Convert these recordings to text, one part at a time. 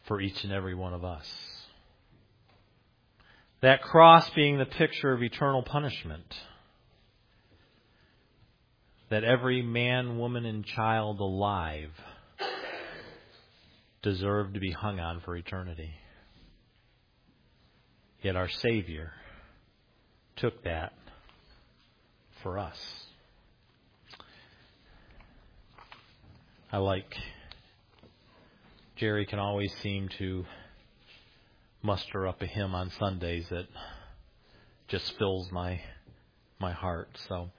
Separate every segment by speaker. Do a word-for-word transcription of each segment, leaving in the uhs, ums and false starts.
Speaker 1: for each and every one of us. That cross being the picture of eternal punishment that every man, woman, and child alive deserved to be hung on for eternity. Yet our Savior took that for us. I like Jerry can always seem to muster up a hymn on Sundays that just fills my my heart. So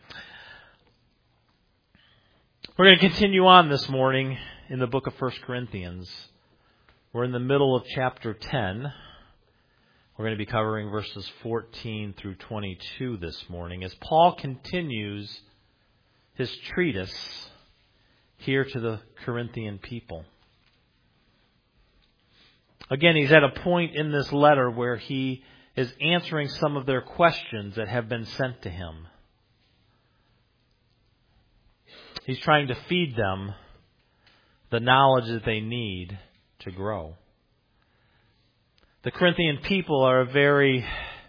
Speaker 1: we're going to continue on this morning in the book of First Corinthians. We're in the middle of chapter ten. We're going to be covering verses fourteen through twenty-two this morning as Paul continues his treatise here to the Corinthian people. Again, he's at a point in this letter where he is answering some of their questions that have been sent to him. He's trying to feed them the knowledge that they need to grow. The Corinthian people are a very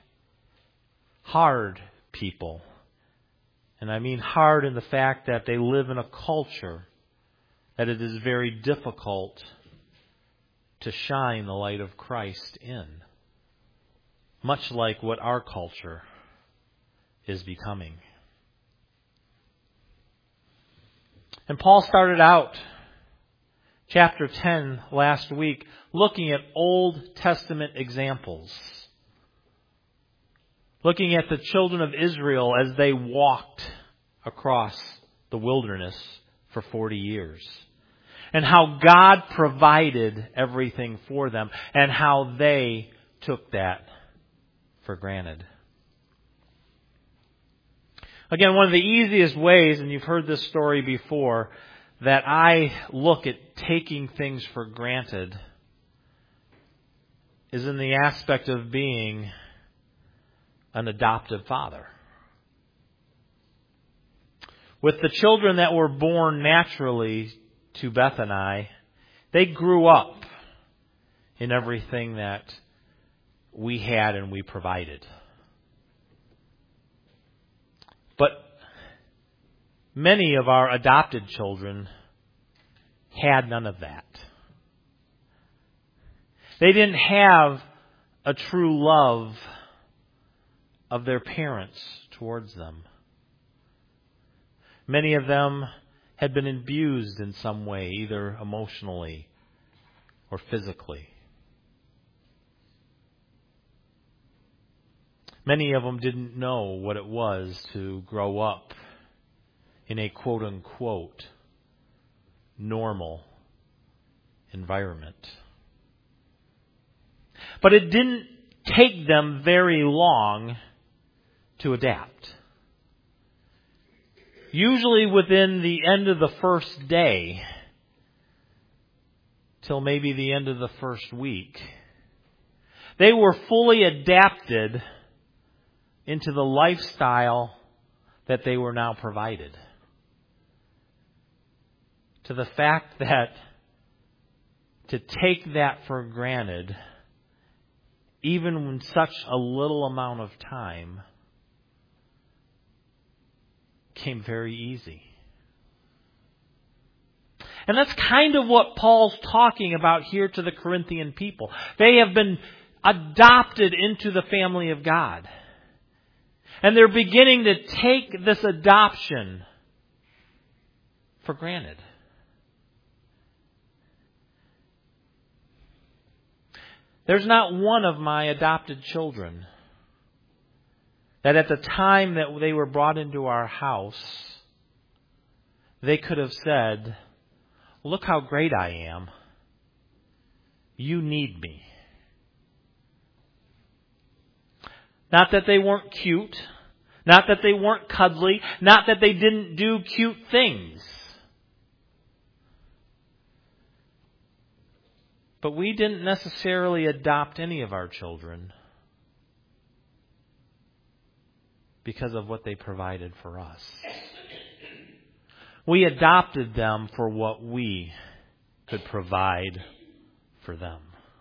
Speaker 1: hard people. And I mean hard in the fact that they live in a culture that it is very difficult to shine the light of Christ in. Much like what our culture is becoming. And Paul started out chapter ten last week looking at Old Testament examples. Looking at the children of Israel as they walked across the wilderness for forty years. And how God provided everything for them. And how they took that for granted. Again, one of the easiest ways, and you've heard this story before, that I look at taking things for granted is in the aspect of being an adoptive father. With the children that were born naturally to Beth and I, they grew up in everything that we had and we provided. But many of our adopted children had none of that. They didn't have a true love of their parents towards them. Many of them had been abused in some way, either emotionally or physically. Many of them didn't know what it was to grow up in a quote-unquote normal environment. But it didn't take them very long to adapt. Usually within the end of the first day, till maybe the end of the first week, they were fully adapted into the lifestyle that they were now provided. To the fact that to take that for granted, even in such a little amount of time, came very easy. And that's kind of what Paul's talking about here to the Corinthian people. They have been adopted into the family of God. And they're beginning to take this adoption for granted. There's not one of my adopted children that at the time that they were brought into our house, they could have said, "Look how great I am. You need me." Not that they weren't cute. Not that they weren't cuddly. Not that they didn't do cute things. But we didn't necessarily adopt any of our children because of what they provided for us. We adopted them for what we could provide for them.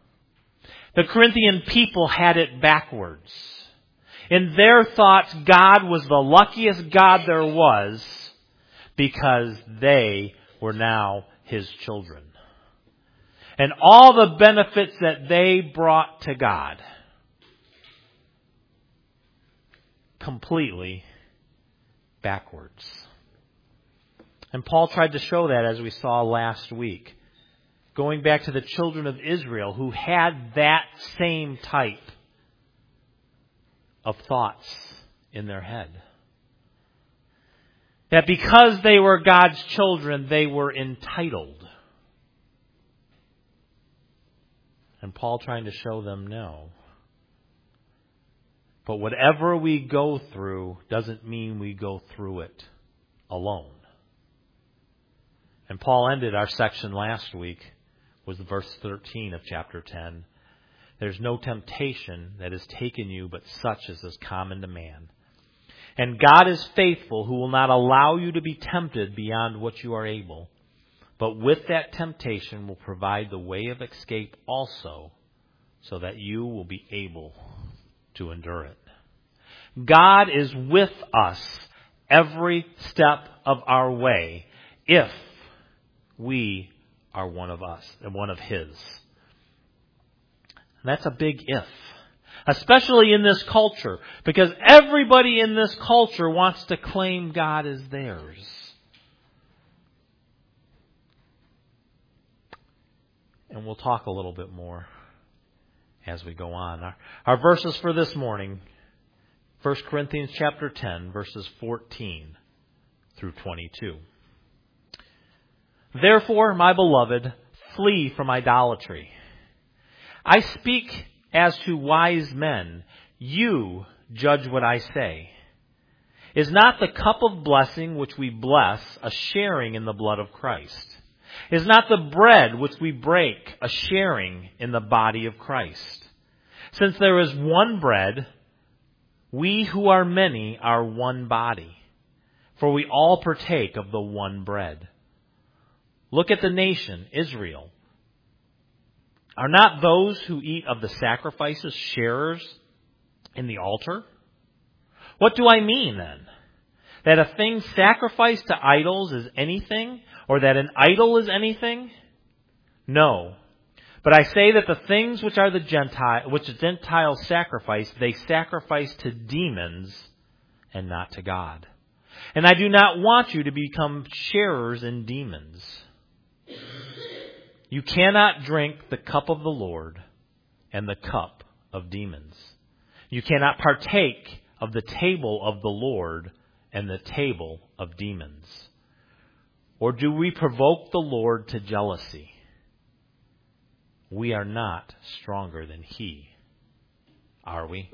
Speaker 1: The Corinthian people had it backwards. In their thoughts, God was the luckiest God there was because they were now His children. And all the benefits that they brought to God completely backwards. And Paul tried to show that, as we saw last week. Going back to the children of Israel who had that same type of thoughts in their head. That because they were God's children, they were entitled. And Paul trying to show them no. But whatever we go through doesn't mean we go through it alone. And Paul ended our section last week was verse thirteen of chapter ten. There's no temptation that has taken you but such as is common to man. And God is faithful, who will not allow you to be tempted beyond what you are able, but with that temptation will provide the way of escape also, so that you will be able to endure it. God is with us every step of our way if we are one of us and one of His. And that's a big if. Especially in this culture, because everybody in this culture wants to claim God as theirs. And we'll talk a little bit more as we go on. Our, our verses for this morning, First Corinthians chapter ten, verses fourteen through twenty-two. Therefore, my beloved, flee from idolatry. I speak as to wise men. You judge what I say. Is not the cup of blessing which we bless a sharing in the blood of Christ? Is not the bread which we break a sharing in the body of Christ? Since there is one bread, we who are many are one body, for we all partake of the one bread. Look at the nation, Israel. Are not those who eat of the sacrifices sharers in the altar? What do I mean then? That a thing sacrificed to idols is anything, or that an idol is anything? No. But I say that the things which are the Gentile, which the Gentiles sacrifice, they sacrifice to demons and not to God. And I do not want you to become sharers in demons. You cannot drink the cup of the Lord and the cup of demons. You cannot partake of the table of the Lord and the table of demons. Or do we provoke the Lord to jealousy? We are not stronger than He, are we?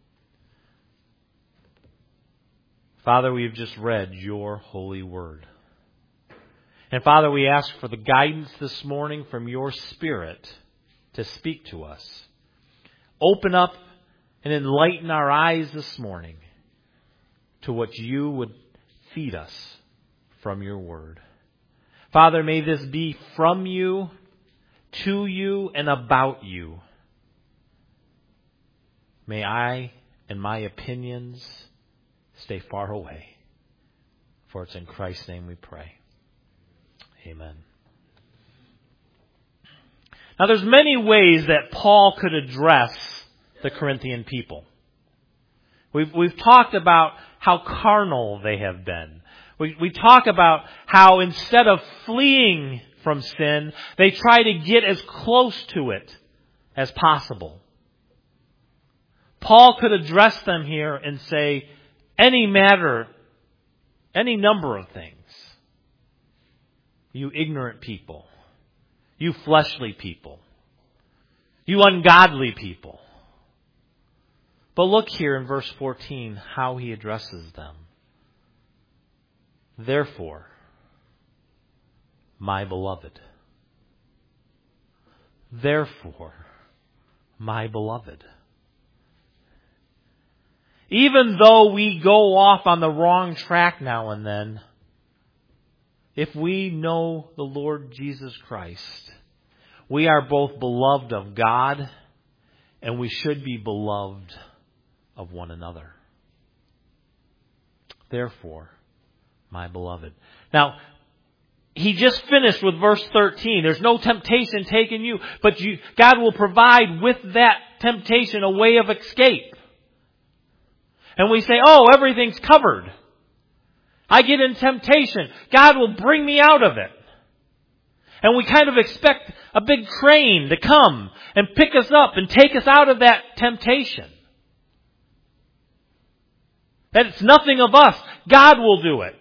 Speaker 1: Father, we have just read your holy word. And Father, we ask for the guidance this morning from your Spirit to speak to us. Open up and enlighten our eyes this morning to what you would feed us from your word. Father, may this be from you, to you, and about you. May I and my opinions stay far away. For it's in Christ's name we pray. Amen. Now there's many ways that Paul could address the Corinthian people. We've, we've talked about how carnal they have been. We, we talk about how instead of fleeing from sin, they try to get as close to it as possible. Paul could address them here and say any matter, any number of things. You ignorant people. You fleshly people. You ungodly people. But look here in verse fourteen how he addresses them. Therefore, my beloved. Therefore, my beloved. Even though we go off on the wrong track now and then, if we know the Lord Jesus Christ, we are both beloved of God And we should be beloved of one another. Therefore, my beloved. Now, he just finished with verse thirteen. There's no temptation taken you, but you, God will provide with that temptation a way of escape. And we say, oh, everything's covered. I get in temptation. God will bring me out of it. And we kind of expect a big crane to come and pick us up and take us out of that temptation. That it's nothing of us. God will do it.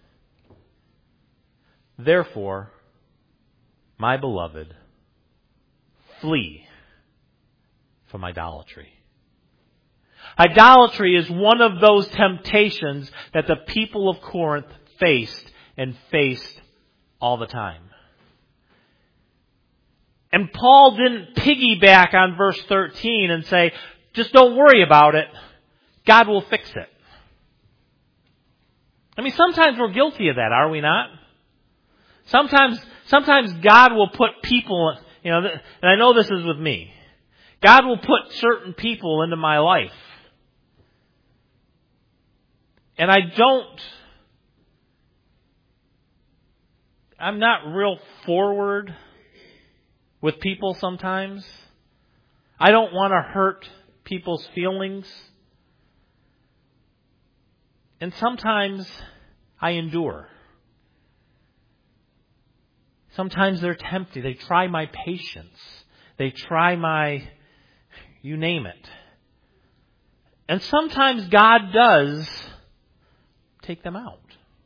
Speaker 1: Therefore, my beloved, flee from idolatry. Idolatry is one of those temptations that the people of Corinth faced and faced all the time. And Paul didn't piggyback on verse thirteen and say, just don't worry about it. God will fix it. I mean, sometimes we're guilty of that, are we not? Sometimes, sometimes God will put people, you know, and I know this is with me. God will put certain people into my life. And I don't, I'm not real forward with people sometimes. I don't want to hurt people's feelings. And sometimes I endure. Sometimes they're tempted. They try my patience. They try my, you name it. And sometimes God does take them out.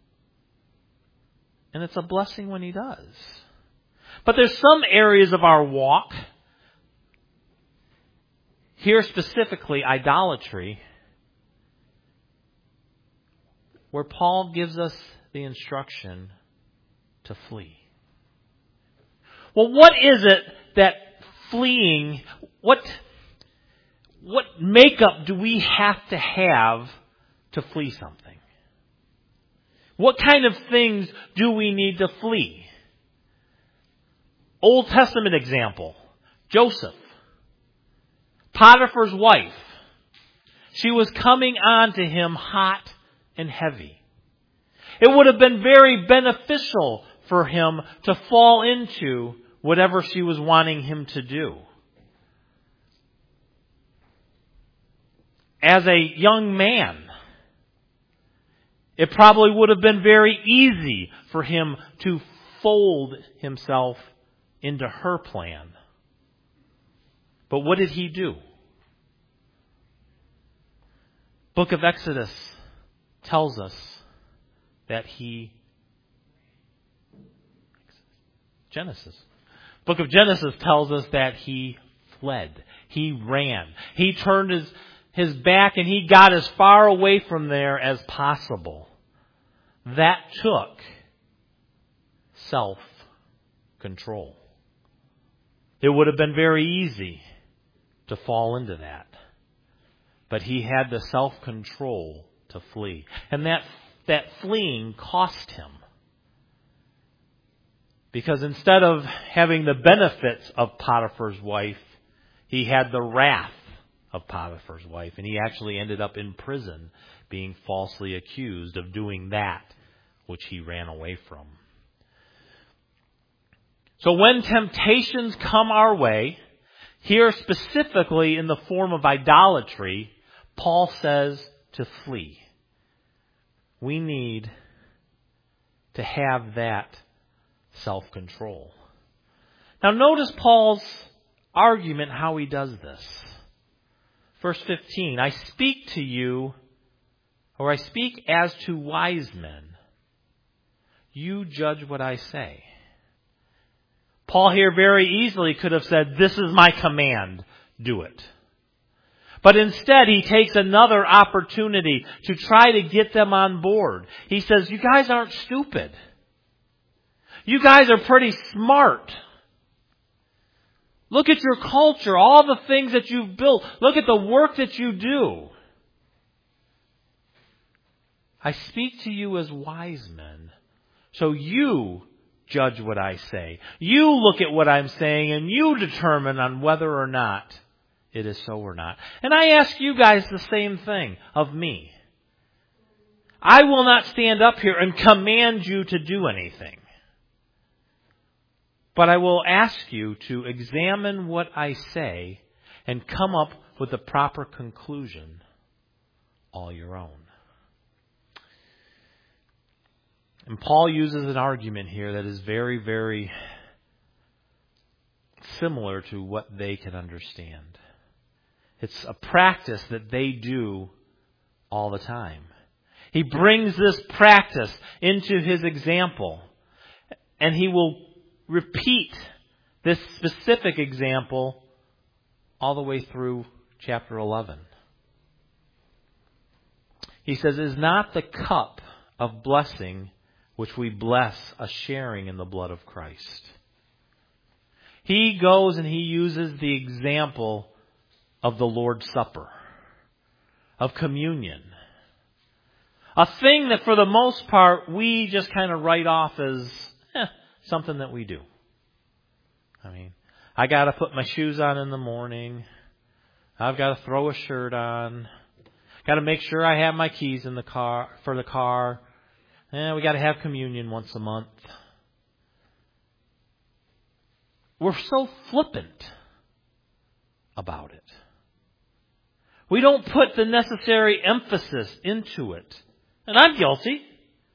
Speaker 1: And it's a blessing when He does. But there's some areas of our walk, here specifically idolatry, where Paul gives us the instruction to flee. Well, what is it that fleeing, what, what makeup do we have to have to flee something? What kind of things do we need to flee? Old Testament example, Joseph, Potiphar's wife. She was coming on to him hot and heavy. It would have been very beneficial for him to fall into whatever she was wanting him to do. As a young man, it probably would have been very easy for him to fold himself into her plan. But what did he do? Book of Exodus tells us that he Genesis. Book of Genesis tells us that he fled. He ran. He turned his, his back and he got as far away from there as possible. That took self-control. It would have been very easy to fall into that. But he had the self-control to flee. And that, that fleeing cost him. Because instead of having the benefits of Potiphar's wife, he had the wrath of Potiphar's wife. And he actually ended up in prison being falsely accused of doing that which he ran away from. So when temptations come our way, here specifically in the form of idolatry, Paul says to flee. We need to have that self-control. Now notice Paul's argument how he does this. Verse fifteen, I speak to you, or I speak as to wise men. You judge what I say. Paul here very easily could have said, this is my command, do it. But instead he takes another opportunity to try to get them on board. He says, you guys aren't stupid. You guys are pretty smart. Look at your culture, all the things that you've built. Look at the work that you do. I speak to you as wise men. So you judge what I say. You look at what I'm saying and you determine on whether or not it is so or not. And I ask you guys the same thing of me. I will not stand up here and command you to do anything. But I will ask you to examine what I say and come up with the proper conclusion all your own. And Paul uses an argument here that is very, very similar to what they can understand. It's a practice that they do all the time. He brings this practice into his example, and he will repeat this specific example all the way through chapter eleven. He says, "Is not the cup of blessing which we bless a sharing in the blood of Christ?" He goes and he uses the example of the Lord's Supper, of communion. A thing that for the most part we just kind of write off as eh, something that we do. I mean, I got to put my shoes on in the morning. I've got to throw a shirt on. Got to make sure I have my keys in the car for the car. Eh, we got to have communion once a month. We're so flippant about it. We don't put the necessary emphasis into it. And I'm guilty.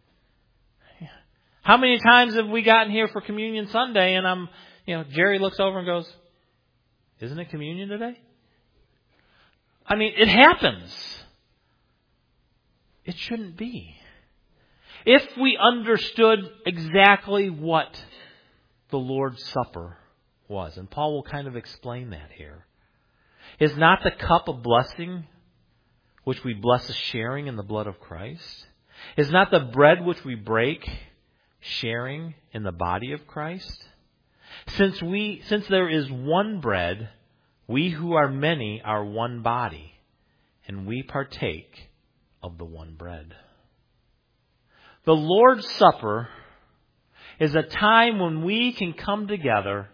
Speaker 1: How many times have we gotten here for Communion Sunday and I'm, you know, Jerry looks over and goes, "Isn't it communion today?" I mean, it happens. It shouldn't be. If we understood exactly what the Lord's Supper was, and Paul will kind of explain that here. Is not the cup of blessing which we bless a sharing in the blood of Christ? Is not the bread which we break sharing in the body of Christ? Since we, since there is one bread, we who are many are one body, and we partake of the one bread. The Lord's Supper is a time when we can come together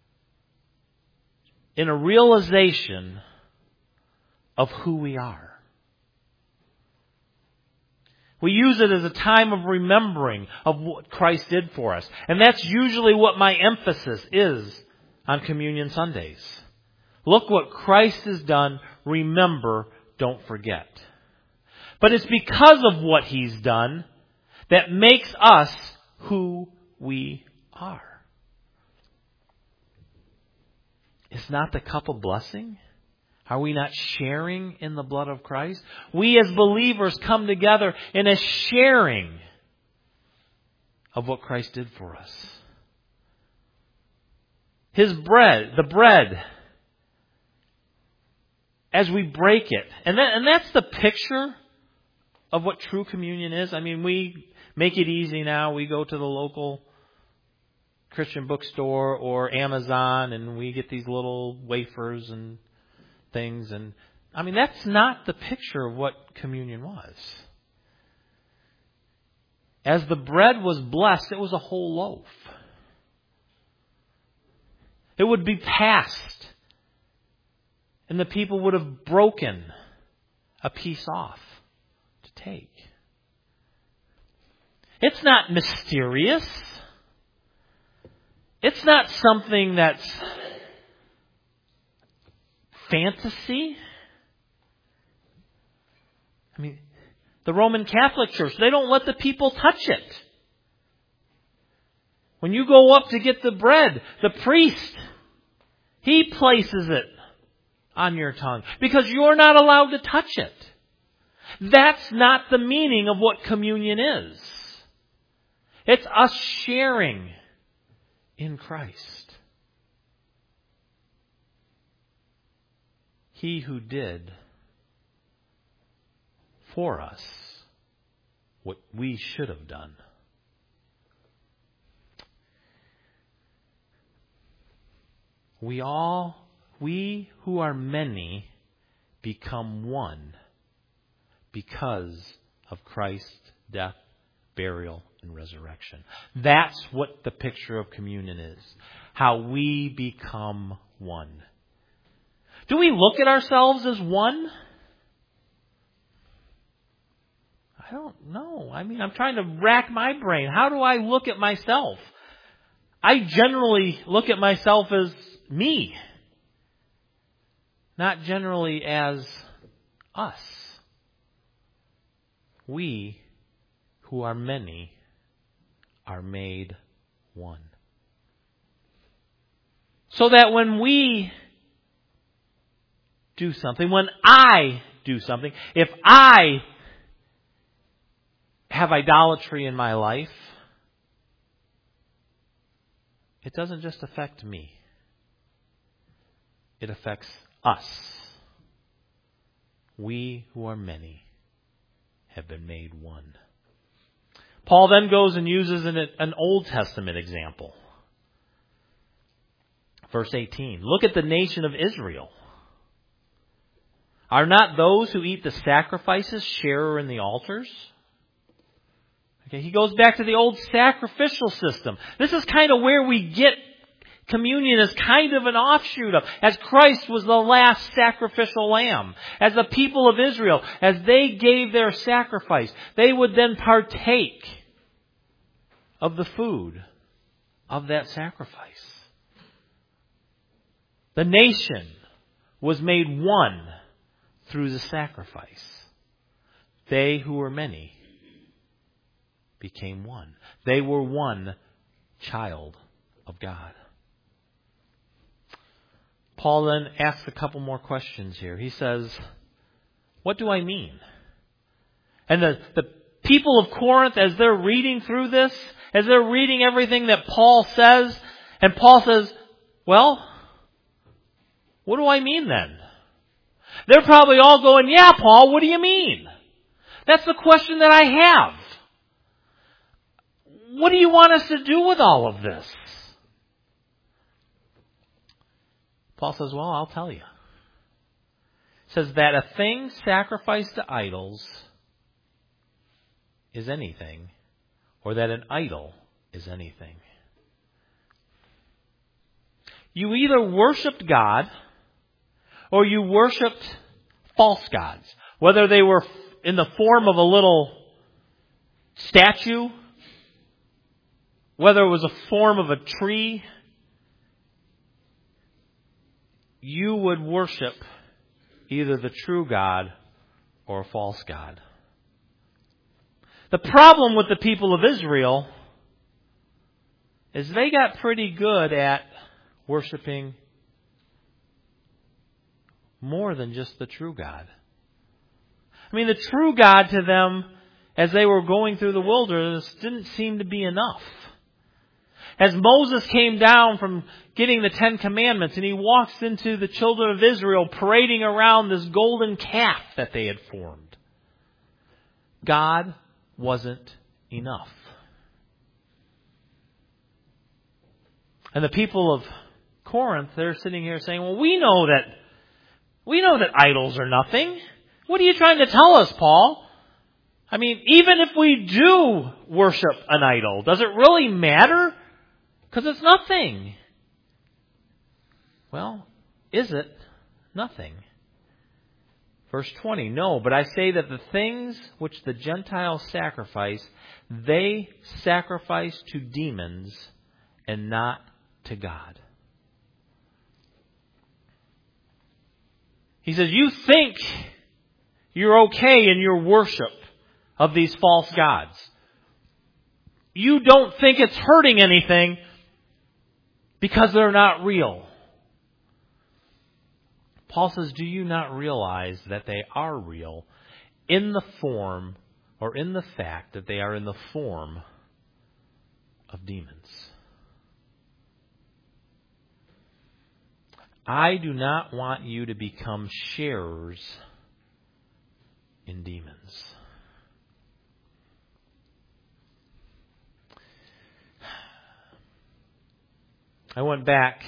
Speaker 1: in a realization of who we are. We use it as a time of remembering of what Christ did for us. And that's usually what my emphasis is on Communion Sundays. Look what Christ has done. Remember, don't forget. But it's because of what He's done that makes us who we are. Is not the cup of blessing? Are we not sharing in the blood of Christ? We as believers come together in a sharing of what Christ did for us. His bread, the bread, as we break it. And, that, and that's the picture of what true communion is. I mean, we make it easy now. We go to the local Christian bookstore or Amazon and we get these little wafers and things. And I mean, that's not the picture of what communion was. As the bread was blessed, it was a whole loaf. It would be passed. And the people would have broken a piece off to take. It's not mysterious. It's not something that's fantasy. I mean, the Roman Catholic Church, they don't let the people touch it. When you go up to get the bread, the priest, he places it on your tongue because you're not allowed to touch it. That's not the meaning of what communion is. It's us sharing in Christ. He who did for us what we should have done. We all, we who are many, become one because of Christ's death, burial, and resurrection. That's what the picture of communion is. How we become one. Do we look at ourselves as one? I don't know. I mean, I'm trying to rack my brain. How do I look at myself? I generally look at myself as me, not generally as us. We, who are many, are made one. So that when we do something, when I do something, if I have idolatry in my life, it doesn't just affect me. It affects us. We who are many have been made one. Paul then goes and uses an, an Old Testament example. Verse eighteen. Look at the nation of Israel. Are not those who eat the sacrifices sharer in the altars? Okay, he goes back to the old sacrificial system. This is kind of where we get communion as kind of an offshoot of, as Christ was the last sacrificial lamb. As the people of Israel, as they gave their sacrifice, they would then partake of the food of that sacrifice. The nation was made one through the sacrifice. They who were many became one. They were one child of God. Paul then asks a couple more questions here. He says, what do I mean? And the, the people of Corinth, as they're reading through this, as they're reading everything that Paul says, and Paul says, well, what do I mean then? They're probably all going, yeah, Paul, what do you mean? That's the question that I have. What do you want us to do with all of this? Paul says, well, I'll tell you. It says that a thing sacrificed to idols is anything, or that an idol is anything. You either worshipped God, or you worshipped false gods. Whether they were in the form of a little statue, whether it was a form of a tree, you would worship either the true God or a false god. The problem with the people of Israel is they got pretty good at worshiping more than just the true God. I mean, the true God to them, as they were going through the wilderness, didn't seem to be enough. As Moses came down from getting the Ten Commandments and he walks into the children of Israel parading around this golden calf that they had formed, God wasn't enough. And the people of Corinth, they're sitting here saying, well, we know that we know that idols are nothing. What are you trying to tell us, Paul? I mean, even if we do worship an idol, does it really matter? Because it's nothing. Well, is it nothing? Verse twenty, no, but I say that the things which the Gentiles sacrifice, they sacrifice to demons and not to God. He says, you think you're okay in your worship of these false gods. You don't think it's hurting anything because they're not real. Paul says, do you not realize that they are real in the form, or in the fact that they are in the form of demons? I do not want you to become sharers in demons. I went back,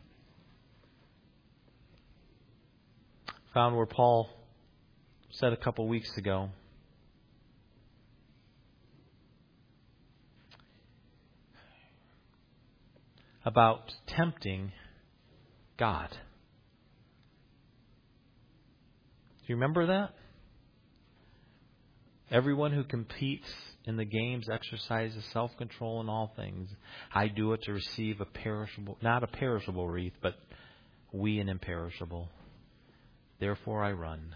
Speaker 1: found where Paul said a couple weeks ago, about tempting God. you remember that? Everyone who competes in the games exercises self-control in all things. I do it to receive a perishable, not a perishable wreath, but we an imperishable. Therefore I run.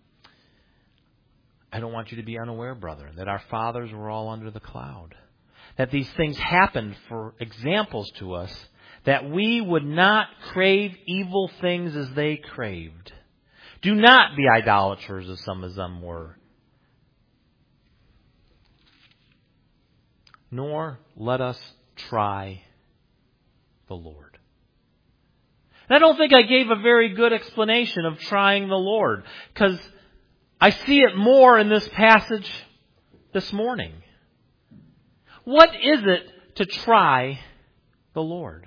Speaker 1: I don't want you to be unaware, brethren, that our fathers were all under the cloud. That these things happened for examples to us, that we would not crave evil things as they craved. Do not be idolaters as some of them were. Nor let us try the Lord. And I don't think I gave a very good explanation of trying the Lord, because I see it more in this passage this morning. What is it to try the Lord?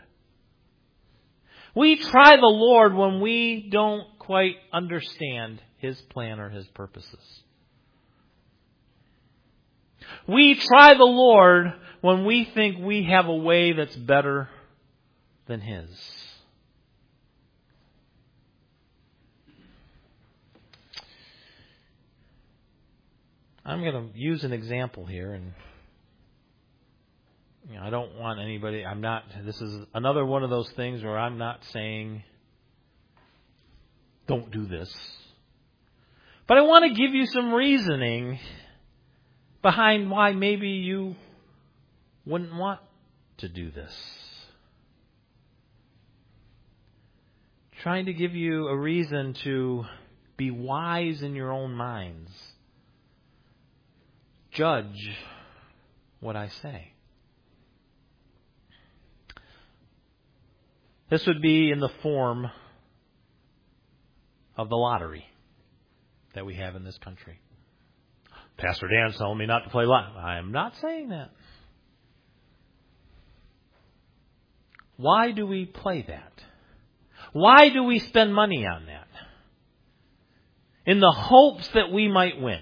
Speaker 1: We try the Lord when we don't quite understand His plan or His purposes. We try the Lord when we think we have a way that's better than His. I'm going to use an example here, and you know, I don't want anybody, I'm not, this is another one of those things where I'm not saying, don't do this. But I want to give you some reasoning behind why maybe you wouldn't want to do this. Trying to give you a reason to be wise in your own minds. Judge what I say. This would be in the form of the lottery that we have in this country. Pastor Dan's telling me not to play lottery. I am not saying that. Why do we play that? Why do we spend money on that? In the hopes that we might win.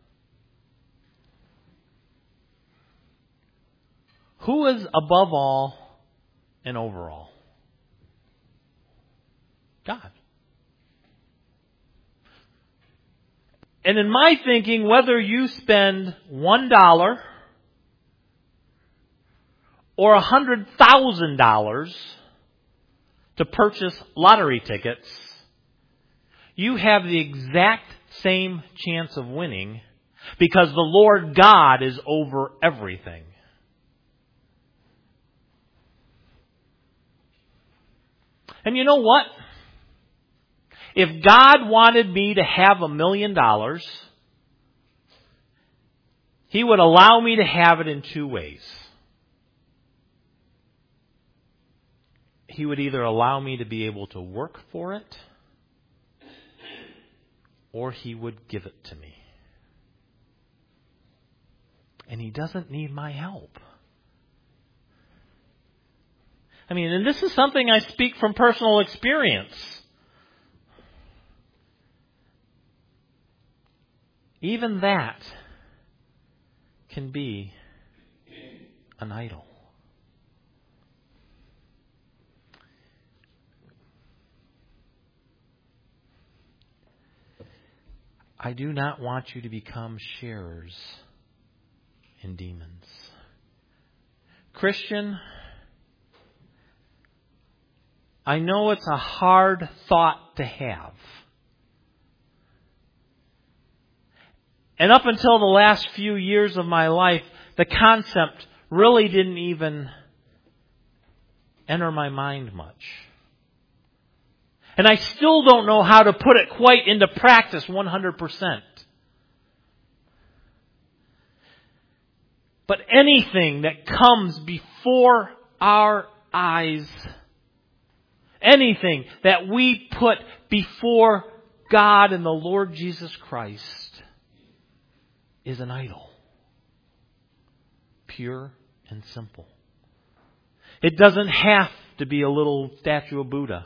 Speaker 1: Who is above all and over all? God. And in my thinking, whether you spend one dollar or a hundred thousand dollars to purchase lottery tickets, you have the exact same chance of winning because the Lord God is over everything. And you know what? If God wanted me to have a million dollars, He would allow me to have it in two ways. He would either allow me to be able to work for it, or He would give it to me. And He doesn't need my help. I mean, and this is something I speak from personal experience. Even that can be an idol. I do not want you to become sharers in demons. Christian, I know it's a hard thought to have. And up until the last few years of my life, the concept really didn't even enter my mind much. And I still don't know how to put it quite into practice one hundred percent. But anything that comes before our eyes, anything that we put before God and the Lord Jesus Christ, is an idol. Pure and simple. It doesn't have to be a little statue of Buddha.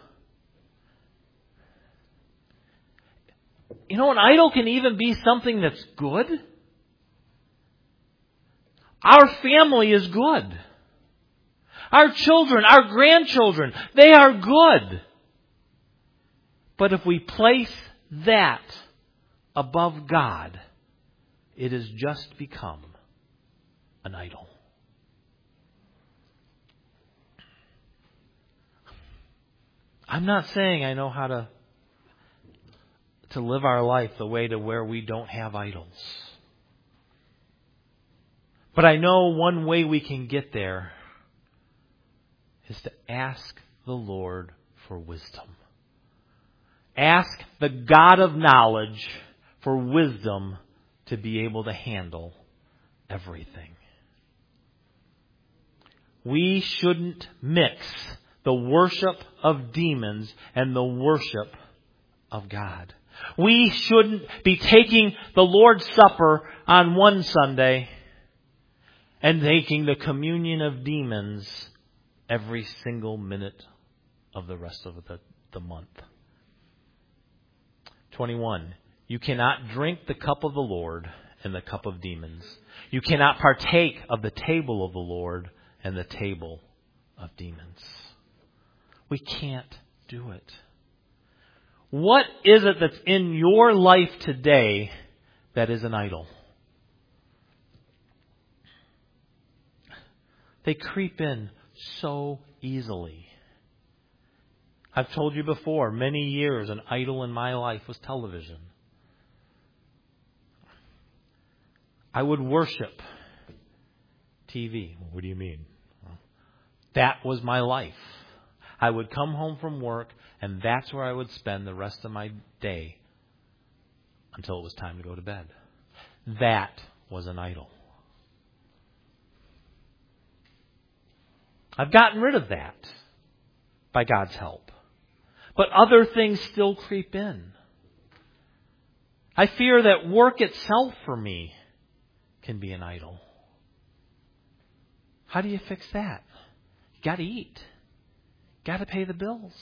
Speaker 1: You know, an idol can even be something that's good. Our family is good. Our children, our grandchildren, they are good. But if we place that above God, it has just become an idol. I'm not saying I know how to, to live our life the way to where we don't have idols. But I know one way we can get there is to ask the Lord for wisdom. Ask the God of knowledge for wisdom to be able to handle everything. We shouldn't mix the worship of demons and the worship of God. We shouldn't be taking the Lord's Supper on one Sunday and taking the communion of demons every single minute of the rest of the, the month. twenty-one. You cannot drink the cup of the Lord and the cup of demons. You cannot partake of the table of the Lord and the table of demons. We can't do it. What is it that's in your life today that is an idol? They creep in so easily. I've told you before, many years an idol in my life was television. I would worship T V. What do you mean? That was my life. I would come home from work, and that's where I would spend the rest of my day until it was time to go to bed. That was an idol. I've gotten rid of that by God's help. But other things still creep in. I fear that work itself for me can be an idol. How do you fix that? You got to eat. Got to pay the bills.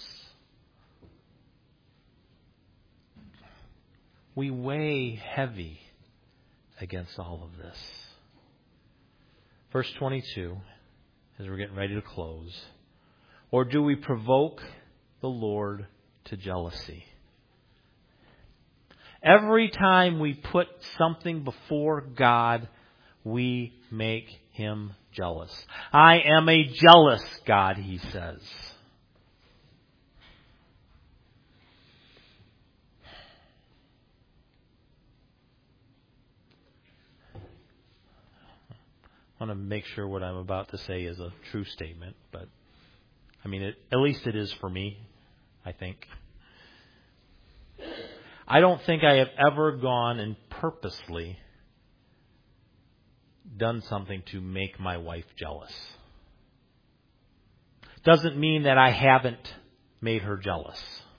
Speaker 1: We weigh heavy against all of this. Verse twenty-two, as we're getting ready to close. Or do we provoke the Lord to jealousy? Every time we put something before God, we make Him jealous. I am a jealous God, He says. I want to make sure what I'm about to say is a true statement, but I mean, it, at least it is for me, I think. I don't think I have ever gone and purposely done something to make my wife jealous. Doesn't mean that I haven't made her jealous.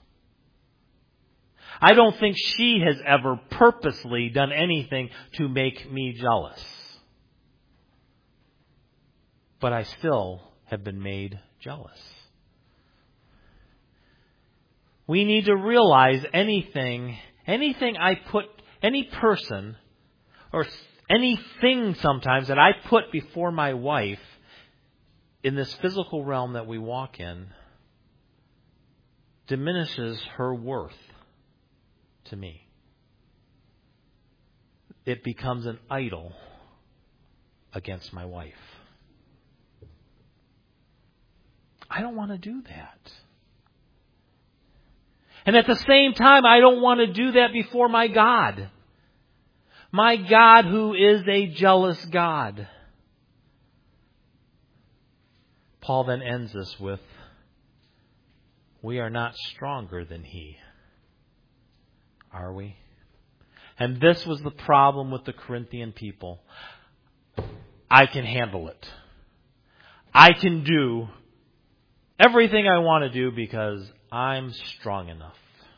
Speaker 1: I don't think she has ever purposely done anything to make me jealous. But I still have been made jealous. We need to realize anything, anything I put, any person, or anything sometimes that I put before my wife in this physical realm that we walk in, diminishes her worth to me. It becomes an idol against my wife. I don't want to do that. And at the same time, I don't want to do that before my God. My God who is a jealous God. Paul then ends this with, we are not stronger than He. Are we? And this was the problem with the Corinthian people. I can handle it. I can do everything I want to do because I'm strong enough.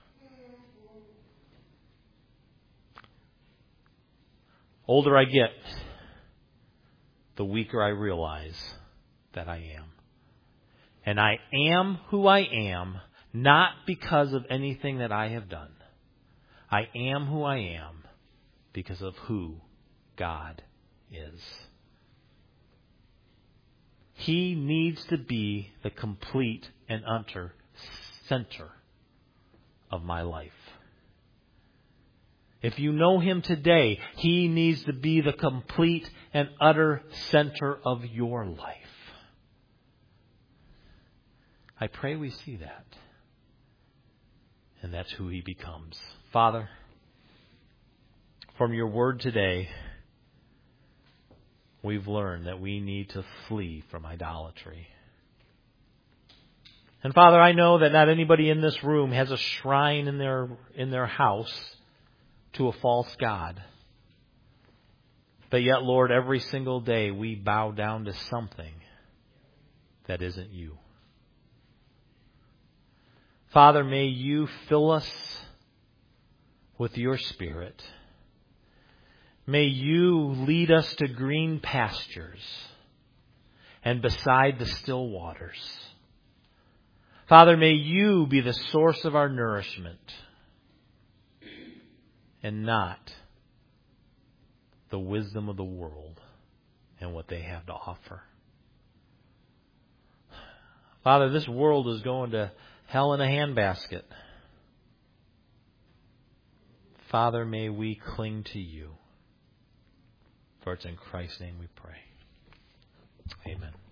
Speaker 1: Older I get, the weaker I realize that I am. And I am who I am, not because of anything that I have done. I am who I am because of who God is. He needs to be the complete and utter center of my life. If you know Him today, He needs to be the complete and utter center of your life. I pray we see that. And that's who He becomes. Father, from your word today, we've learned that we need to flee from idolatry. And Father, I know that not anybody in this room has a shrine in their in their house to a false god. But yet, Lord, every single day we bow down to something that isn't you. Father, may you fill us with your Spirit. May you lead us to green pastures and beside the still waters. Father, may you be the source of our nourishment and not the wisdom of the world and what they have to offer. Father, this world is going to hell in a handbasket. Father, may we cling to you. For it's in Christ's name we pray. Amen.